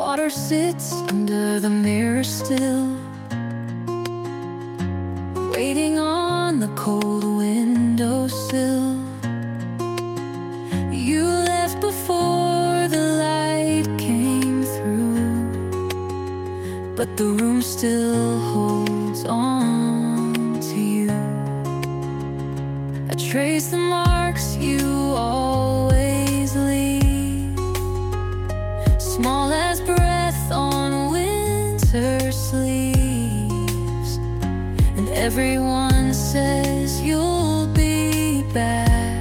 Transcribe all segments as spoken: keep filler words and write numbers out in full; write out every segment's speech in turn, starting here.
water sits under the mirror still, waiting on the cold windowsill. You left before the light came through, but the room still holds on to you. I trace the marks you always leave, small as breath on winter sleeves. And everyone says you'll be back.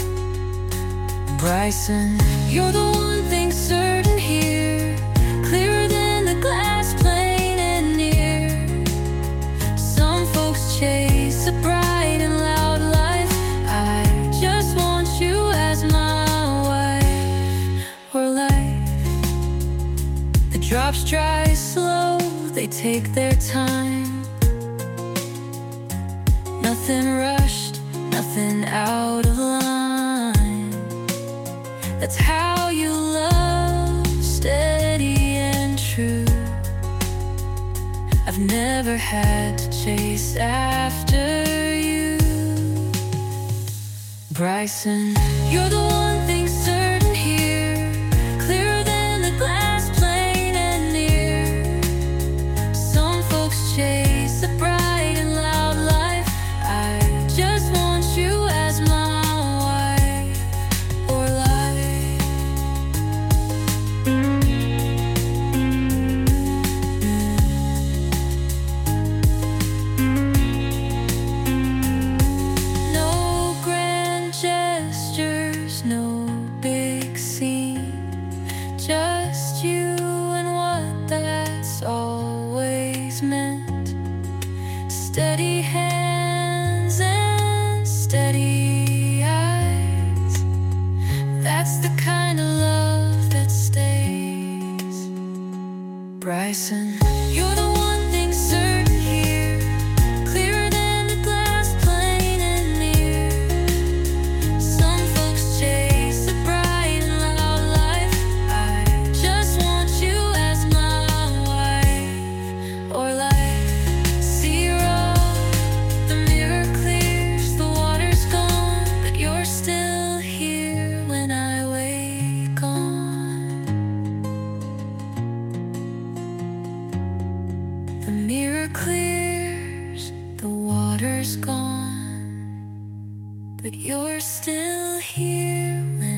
Bryson, you're the one thing certain here, clearer than the glass, plain and near. Some folks chase a bright and loud life. I just want you as my wife or life. The drops dry slow, they take their time. Nothing rushed, nothing out of line. That's how you love, steady and true. I've never had to chase after you. Bryson, you're the one thing certain here, clearer than the glass, plain and near. Some folks chase a bright and loud life. I just want you as my wife or life. No grand gestures, no big scene, just you and what that's always meant. Steady hands and steady eyes, that's the kind of love that stays. Bryson, you're the one thing certain here, clearer than the glass, plain and near. Some folks chase a bright and loud life. I just want you as my wife or life. See road, the mirror clears, the water's gone, but you're still here when I wake on. The mirror clears, the water's gone, but you're still here when